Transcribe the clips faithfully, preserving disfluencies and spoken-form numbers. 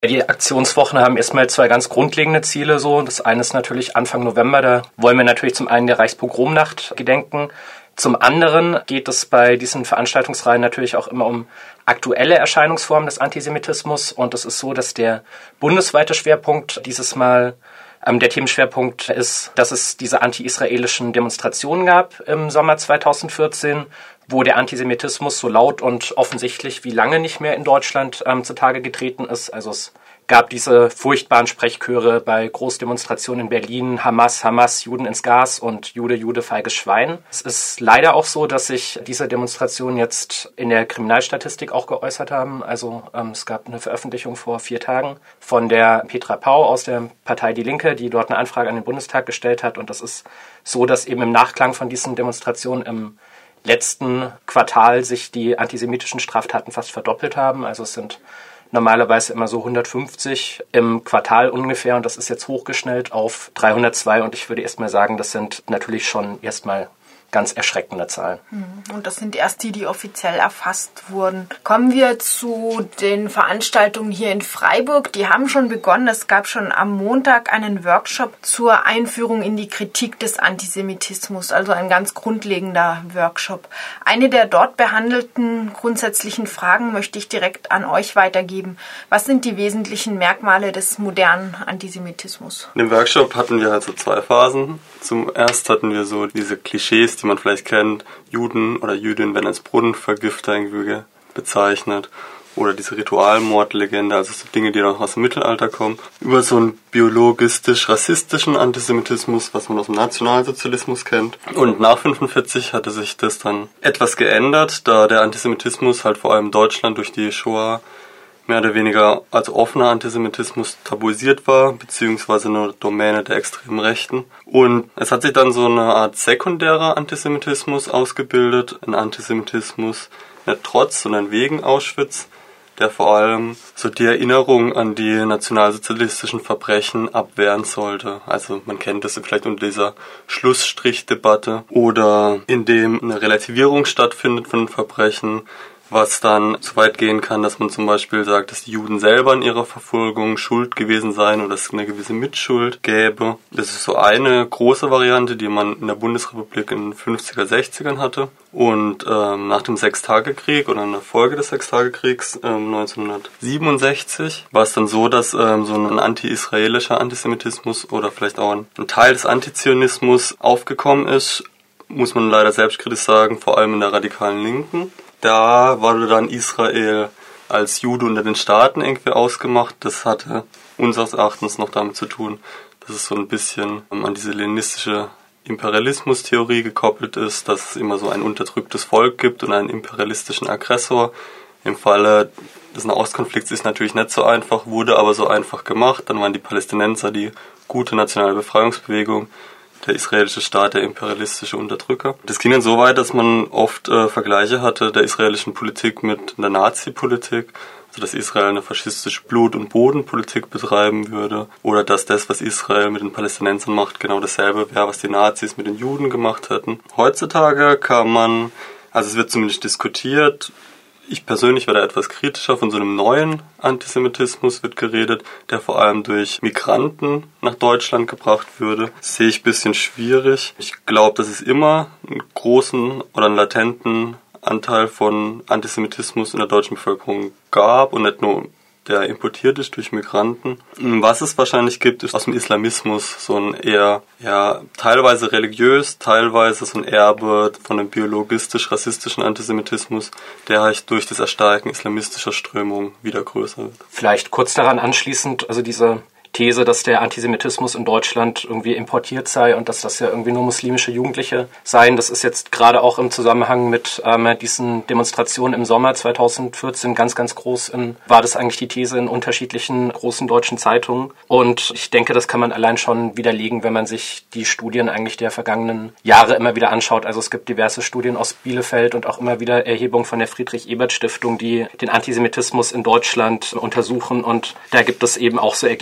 Die Aktionswochen haben erstmal zwei ganz grundlegende Ziele. So, das eine ist natürlich Anfang November, da wollen wir natürlich zum einen der Reichspogromnacht gedenken. Zum anderen geht es bei diesen Veranstaltungsreihen natürlich auch immer um aktuelle Erscheinungsformen des Antisemitismus. Und es ist so, dass der bundesweite Schwerpunkt dieses Mal, ähm, der Themenschwerpunkt ist, dass es diese anti-israelischen Demonstrationen gab im Sommer zweitausendvierzehn, wo der Antisemitismus so laut und offensichtlich wie lange nicht mehr in Deutschland ähm, zutage getreten ist. Also es gab diese furchtbaren Sprechchöre bei Großdemonstrationen in Berlin, Hamas, Hamas, Juden ins Gas und Jude, Jude, feiges Schwein. Es ist leider auch so, dass sich diese Demonstrationen jetzt in der Kriminalstatistik auch geäußert haben. Also ähm, es gab eine Veröffentlichung vor vier Tagen von der Petra Pau aus der Partei Die Linke, die dort eine Anfrage an den Bundestag gestellt hat. Und das ist so, dass eben im Nachklang von diesen Demonstrationen im letzten Quartal sich die antisemitischen Straftaten fast verdoppelt haben. Also es sind normalerweise immer so hundertfünfzig im Quartal ungefähr und das ist jetzt hochgeschnellt auf dreihundertzwei und ich würde erstmal sagen, das sind natürlich schon erstmal ganz erschreckende Zahlen. Und das sind erst die, die offiziell erfasst wurden. Kommen wir zu den Veranstaltungen hier in Freiburg. Die haben schon begonnen. Es gab schon am Montag einen Workshop zur Einführung in die Kritik des Antisemitismus, also ein ganz grundlegender Workshop. Eine der dort behandelten grundsätzlichen Fragen möchte ich direkt an euch weitergeben. Was sind die wesentlichen Merkmale des modernen Antisemitismus? In dem Workshop hatten wir also zwei Phasen. Zum ersten hatten wir so diese Klischees, die man vielleicht kennt, Juden oder Jüdin werden als Brunnenvergifter irgendwie bezeichnet oder diese Ritualmordlegende, also so Dinge, die noch aus dem Mittelalter kommen, über so einen biologistisch-rassistischen Antisemitismus, was man aus dem Nationalsozialismus kennt. Und nach fünfundvierzig hatte sich das dann etwas geändert, da der Antisemitismus halt vor allem in Deutschland durch die Shoah mehr oder weniger als offener Antisemitismus tabuisiert war, beziehungsweise eine Domäne der extremen Rechten. Und es hat sich dann so eine Art sekundärer Antisemitismus ausgebildet, ein Antisemitismus nicht trotz, sondern wegen Auschwitz, der vor allem so die Erinnerung an die nationalsozialistischen Verbrechen abwehren sollte. Also man kennt das vielleicht unter dieser Schlussstrichdebatte oder in dem eine Relativierung stattfindet von den Verbrechen, was dann so weit gehen kann, dass man zum Beispiel sagt, dass die Juden selber in ihrer Verfolgung schuld gewesen seien oder es eine gewisse Mitschuld gäbe. Das ist so eine große Variante, die man in der Bundesrepublik in den fünfziger, sechzigern hatte. Und ähm, nach dem Sechstagekrieg oder in der Folge des Sechstagekriegs ähm, neunzehnhundertsiebenundsechzig war es dann so, dass ähm, so ein anti-israelischer Antisemitismus oder vielleicht auch ein, ein Teil des Antizionismus aufgekommen ist, muss man leider selbstkritisch sagen, vor allem in der radikalen Linken. Da wurde dann Israel als Jude unter den Staaten irgendwie ausgemacht. Das hatte unseres Erachtens noch damit zu tun, dass es so ein bisschen an diese leninistische Imperialismustheorie gekoppelt ist, dass es immer so ein unterdrücktes Volk gibt und einen imperialistischen Aggressor. Im Falle des Nahostkonflikts ist natürlich nicht so einfach, wurde aber so einfach gemacht. Dann waren die Palästinenser die gute nationale Befreiungsbewegung, der israelische Staat, der imperialistische Unterdrücker. Das ging dann so weit, dass man oft äh, Vergleiche hatte der israelischen Politik mit der Nazi-Politik, also dass Israel eine faschistische Blut- und Bodenpolitik betreiben würde oder dass das, was Israel mit den Palästinensern macht, genau dasselbe wäre, was die Nazis mit den Juden gemacht hätten. Heutzutage kann man, also es wird zumindest diskutiert, ich persönlich werde etwas kritischer, von so einem neuen Antisemitismus wird geredet, der vor allem durch Migranten nach Deutschland gebracht würde. Das sehe ich ein bisschen schwierig. Ich glaube, dass es immer einen großen oder einen latenten Anteil von Antisemitismus in der deutschen Bevölkerung gab und nicht nur der importiert ist durch Migranten. Was es wahrscheinlich gibt, ist aus dem Islamismus so ein eher, ja, teilweise religiös, teilweise so ein Erbe von einem biologistisch-rassistischen Antisemitismus, der halt durch das Erstarken islamistischer Strömungen wieder größer wird. Vielleicht kurz daran anschließend, also diese These, dass der Antisemitismus in Deutschland irgendwie importiert sei und dass das ja irgendwie nur muslimische Jugendliche seien. Das ist jetzt gerade auch im Zusammenhang mit ähm, diesen Demonstrationen im Sommer zweitausendvierzehn ganz, ganz groß in, war das eigentlich die These in unterschiedlichen großen deutschen Zeitungen. Und ich denke, das kann man allein schon widerlegen, wenn man sich die Studien eigentlich der vergangenen Jahre immer wieder anschaut. Also es gibt diverse Studien aus Bielefeld und auch immer wieder Erhebungen von der Friedrich-Ebert-Stiftung, die den Antisemitismus in Deutschland untersuchen. Und da gibt es eben auch so Ergebnisse, dass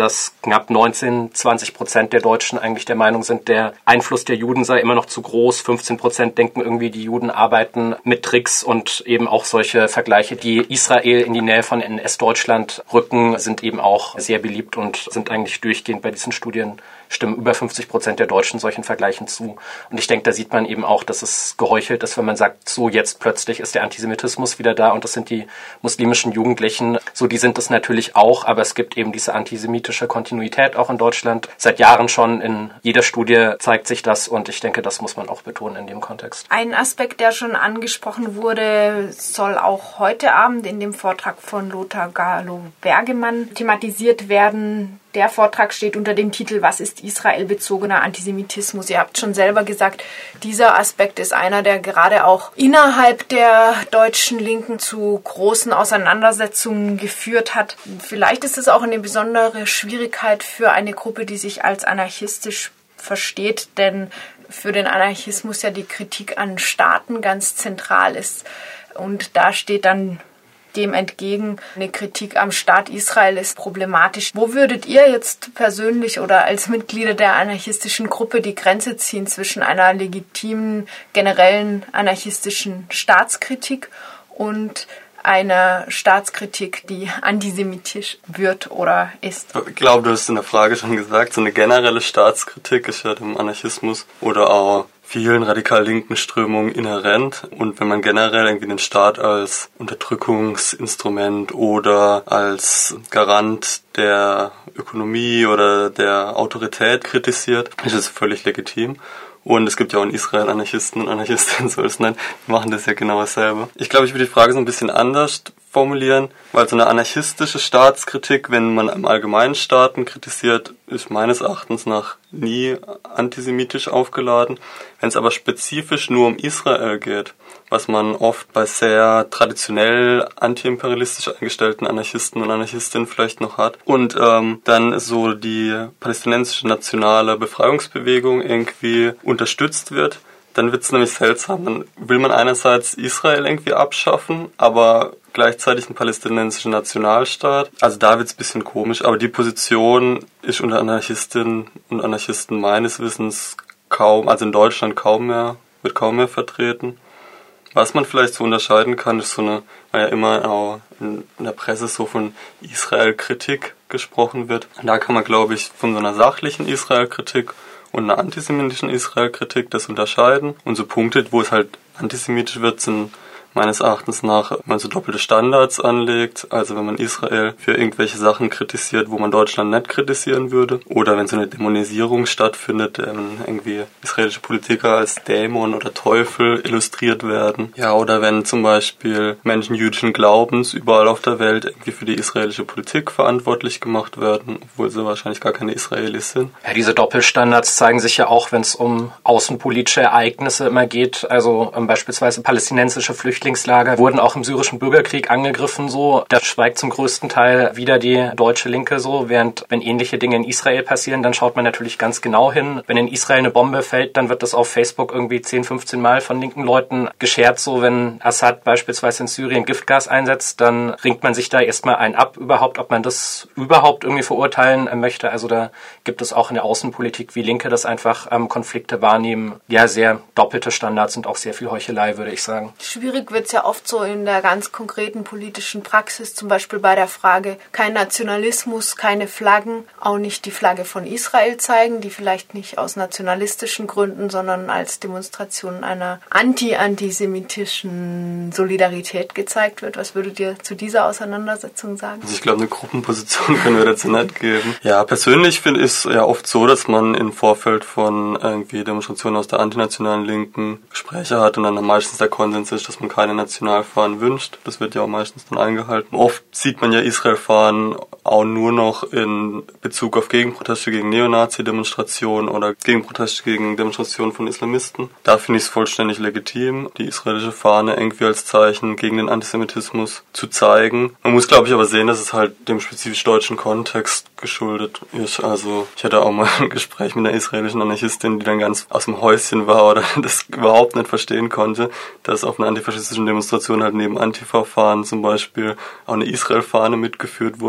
dass knapp neunzehn, zwanzig Prozent der Deutschen eigentlich der Meinung sind, der Einfluss der Juden sei immer noch zu groß. fünfzehn Prozent denken irgendwie, die Juden arbeiten mit Tricks, und eben auch solche Vergleiche, die Israel in die Nähe von N S-Deutschland rücken, sind eben auch sehr beliebt und sind eigentlich durchgehend bei diesen Studien, stimmen über fünfzig Prozent der Deutschen solchen Vergleichen zu. Und ich denke, da sieht man eben auch, dass es geheuchelt ist, wenn man sagt, so jetzt plötzlich ist der Antisemitismus wieder da und das sind die muslimischen Jugendlichen. So, die sind es natürlich auch, aber es gibt eben diese antisemitische Kontinuität auch in Deutschland. Seit Jahren schon, in jeder Studie zeigt sich das, und ich denke, das muss man auch betonen in dem Kontext. Ein Aspekt, der schon angesprochen wurde, soll auch heute Abend in dem Vortrag von Lothar Galo-Bergemann thematisiert werden. Der Vortrag steht unter dem Titel „Was ist israelbezogener Antisemitismus?" Ihr habt schon selber gesagt, dieser Aspekt ist einer, der gerade auch innerhalb der deutschen Linken zu großen Auseinandersetzungen geführt hat. Vielleicht ist es auch eine besondere Schwierigkeit für eine Gruppe, die sich als anarchistisch versteht, denn für den Anarchismus ja die Kritik an Staaten ganz zentral ist. Und da steht dann dem entgegen, eine Kritik am Staat Israel ist problematisch. Wo würdet ihr jetzt persönlich oder als Mitglieder der anarchistischen Gruppe die Grenze ziehen zwischen einer legitimen, generellen anarchistischen Staatskritik und einer Staatskritik, die antisemitisch wird oder ist? Ich glaube, du hast in der Frage schon gesagt, so eine generelle Staatskritik ist ja dem Anarchismus oder auch vielen radikal linken Strömungen inhärent. Und wenn man generell irgendwie den Staat als Unterdrückungsinstrument oder als Garant der Ökonomie oder der Autorität kritisiert, ist es völlig legitim. Und es gibt ja auch in Israel Anarchisten und Anarchistinnen, so ist nein, die machen das ja genau dasselbe. Ich glaube, ich würde die Frage so ein bisschen anders formulieren, weil so eine anarchistische Staatskritik, wenn man im Allgemeinen Staaten kritisiert, ist meines Erachtens nach nie antisemitisch aufgeladen. Wenn es aber spezifisch nur um Israel geht, was man oft bei sehr traditionell antiimperialistisch eingestellten Anarchisten und Anarchistinnen vielleicht noch hat, und ähm, dann so die palästinensische nationale Befreiungsbewegung irgendwie unterstützt wird, dann wird es nämlich seltsam. Dann will man einerseits Israel irgendwie abschaffen, aber gleichzeitig einen palästinensischen Nationalstaat. Also da wird es ein bisschen komisch, aber die Position ist unter Anarchistinnen und Anarchisten meines Wissens kaum, also in Deutschland kaum mehr, wird kaum mehr vertreten. Was man vielleicht so unterscheiden kann, ist so eine, weil ja immer auch in der Presse so von Israel-Kritik gesprochen wird. Und da kann man, glaube ich, von so einer sachlichen Israel-Kritik und einer antisemitischen Israel-Kritik das unterscheiden. Und so Punkte, wo es halt antisemitisch wird, sind meines Erachtens nach, wenn man so doppelte Standards anlegt, also wenn man Israel für irgendwelche Sachen kritisiert, wo man Deutschland nicht kritisieren würde, oder wenn so eine Dämonisierung stattfindet, wenn irgendwie israelische Politiker als Dämon oder Teufel illustriert werden, ja, oder wenn zum Beispiel Menschen jüdischen Glaubens überall auf der Welt irgendwie für die israelische Politik verantwortlich gemacht werden, obwohl sie wahrscheinlich gar keine Israelis sind. Ja, diese Doppelstandards zeigen sich ja auch, wenn es um außenpolitische Ereignisse immer geht, also um, beispielsweise palästinensische Flüchtlinge Flüchtlingslager wurden auch im syrischen Bürgerkrieg angegriffen, so. Da schweigt zum größten Teil wieder die deutsche Linke, so. Während, wenn ähnliche Dinge in Israel passieren, dann schaut man natürlich ganz genau hin. Wenn in Israel eine Bombe fällt, dann wird das auf Facebook irgendwie zehn, fünfzehn Mal von linken Leuten geshared, so. Wenn Assad beispielsweise in Syrien Giftgas einsetzt, dann ringt man sich da erstmal ein ab, überhaupt, ob man das überhaupt irgendwie verurteilen möchte. Also da gibt es auch in der Außenpolitik, wie Linke das einfach ähm, Konflikte wahrnehmen, ja, sehr doppelte Standards und auch sehr viel Heuchelei, würde ich sagen. Schwierig wird es ja oft so in der ganz konkreten politischen Praxis, zum Beispiel bei der Frage, kein Nationalismus, keine Flaggen, auch nicht die Flagge von Israel zeigen, die vielleicht nicht aus nationalistischen Gründen, sondern als Demonstration einer anti-antisemitischen Solidarität gezeigt wird. Was würdet ihr zu dieser Auseinandersetzung sagen? Also ich glaube, eine Gruppenposition können wir dazu nicht geben. Ja, persönlich finde ich es ja oft so, dass man im Vorfeld von irgendwie Demonstrationen aus der antinationalen Linken Gespräche hat und dann meistens der Konsens ist, dass man keine Nationalfahnen wünscht. Das wird ja auch meistens dann eingehalten. Oft sieht man ja Israel-Fahnen auch nur noch in Bezug auf Gegenproteste gegen Neonazi-Demonstrationen oder Gegenproteste gegen Demonstrationen von Islamisten. Da finde ich es vollständig legitim, die israelische Fahne irgendwie als Zeichen gegen den Antisemitismus zu zeigen. Man muss, glaube ich, aber sehen, dass es halt dem spezifisch deutschen Kontext geschuldet ist. Also ich hatte auch mal ein Gespräch mit einer israelischen Anarchistin, die dann ganz aus dem Häuschen war oder das überhaupt nicht verstehen konnte, dass auf einer antifaschistischen Demonstration halt neben Antifa-Fahnen zum Beispiel auch eine Israel-Fahne mitgeführt wurde. Und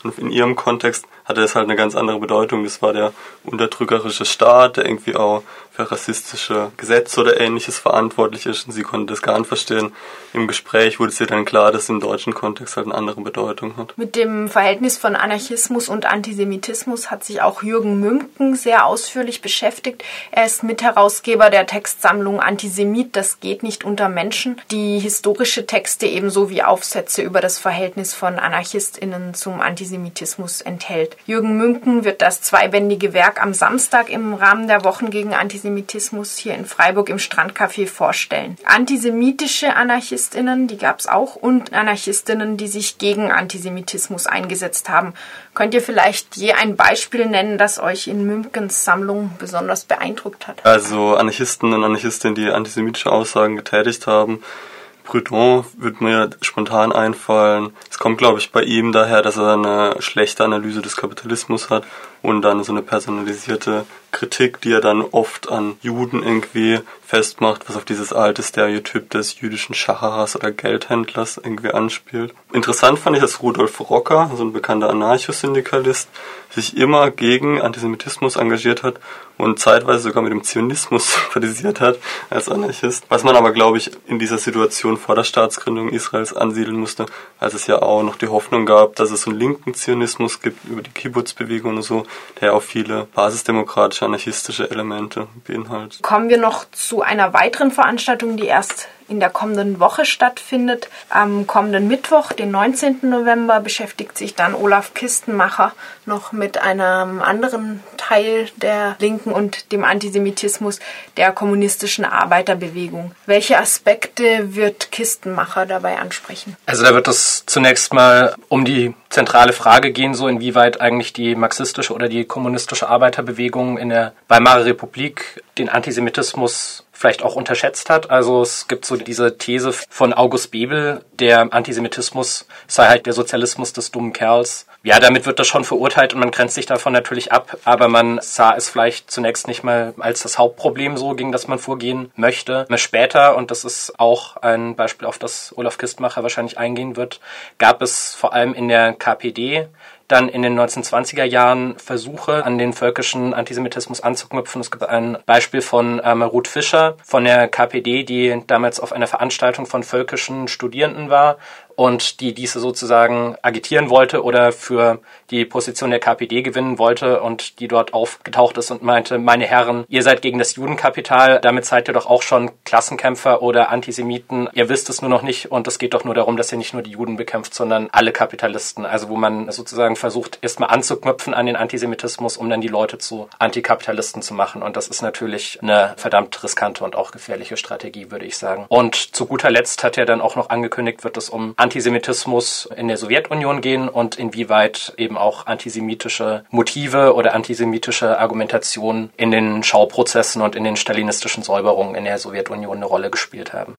Und in ihrem Kontext hatte es halt eine ganz andere Bedeutung. Das war der unterdrückerische Staat, der irgendwie auch für rassistische Gesetze oder Ähnliches verantwortlich ist. Und sie konnte das gar nicht verstehen. Im Gespräch wurde es ihr dann klar, dass es im deutschen Kontext halt eine andere Bedeutung hat. Mit dem Verhältnis von Anarchismus und Antisemitismus hat sich auch Jürgen Mümken sehr ausführlich beschäftigt. Er ist Mitherausgeber der Textsammlung Antisemit, das geht nicht unter Menschen, die historische Texte ebenso wie Aufsätze über das Verhältnis von AnarchistInnen zum Antisemitismus enthält. Jürgen Mümken wird das zweibändige Werk am Samstag im Rahmen der Wochen gegen Antisemitismus hier in Freiburg im Strandcafé vorstellen. Antisemitische AnarchistInnen, die gab es auch, und AnarchistInnen, die sich gegen Antisemitismus eingesetzt haben. Könnt ihr vielleicht je ein Beispiel nennen, das euch in Mümkens Sammlung besonders beeindruckt hat? Also Anarchisten und Anarchistinnen, die antisemitische Aussagen getätigt haben. Proudhon würde mir spontan einfallen. Es kommt, glaube ich, bei ihm daher, dass er eine schlechte Analyse des Kapitalismus hat und dann so eine personalisierte Kritik, die er dann oft an Juden irgendwie festmacht, was auf dieses alte Stereotyp des jüdischen Schacherers oder Geldhändlers irgendwie anspielt. Interessant fand ich, dass Rudolf Rocker, so ein bekannter Anarchosyndikalist, sich immer gegen Antisemitismus engagiert hat und zeitweise sogar mit dem Zionismus sympathisiert hat als Anarchist. Was man aber, glaube ich, in dieser Situation vor der Staatsgründung Israels ansiedeln musste, als es ja auch noch die Hoffnung gab, dass es so einen linken Zionismus gibt über die Kibbutz-Bewegung und so, der auch viele basisdemokratische, anarchistische Elemente beinhaltet. Kommen wir noch zu einer weiteren Veranstaltung, die erst in der kommenden Woche stattfindet. Am kommenden Mittwoch, den neunzehnten November, beschäftigt sich dann Olaf Kistenmacher noch mit einem anderen Teil der Linken und dem Antisemitismus der kommunistischen Arbeiterbewegung. Welche Aspekte wird Kistenmacher dabei ansprechen? Also da wird es zunächst mal um die zentrale Frage gehen, so inwieweit eigentlich die marxistische oder die kommunistische Arbeiterbewegung in der Weimarer Republik den Antisemitismus vielleicht auch unterschätzt hat. Also es gibt so diese These von August Bebel, der Antisemitismus sei halt der Sozialismus des dummen Kerls. Ja, damit wird das schon verurteilt und man grenzt sich davon natürlich ab, aber man sah es vielleicht zunächst nicht mal als das Hauptproblem so, gegen das man vorgehen möchte. Später, und das ist auch ein Beispiel, auf das Olaf Kistenmacher wahrscheinlich eingehen wird, gab es vor allem in der K P D dann in den neunzehnhundertzwanziger Jahren Versuche, an den völkischen Antisemitismus anzuknüpfen. Es gibt ein Beispiel von ähm, Ruth Fischer von der K P D, die damals auf einer Veranstaltung von völkischen Studierenden war und die diese sozusagen agitieren wollte oder für die Position der K P D gewinnen wollte und die dort aufgetaucht ist und meinte, meine Herren, ihr seid gegen das Judenkapital, damit seid ihr doch auch schon Klassenkämpfer oder Antisemiten, ihr wisst es nur noch nicht und es geht doch nur darum, dass ihr nicht nur die Juden bekämpft, sondern alle Kapitalisten. Also wo man sozusagen versucht, erstmal anzuknüpfen an den Antisemitismus, um dann die Leute zu Antikapitalisten zu machen. Und das ist natürlich eine verdammt riskante und auch gefährliche Strategie, würde ich sagen. Und zu guter Letzt hat er dann auch noch angekündigt, wird es um Antisemitismus in der Sowjetunion gehen und inwieweit eben auch antisemitische Motive oder antisemitische Argumentationen in den Schauprozessen und in den stalinistischen Säuberungen in der Sowjetunion eine Rolle gespielt haben.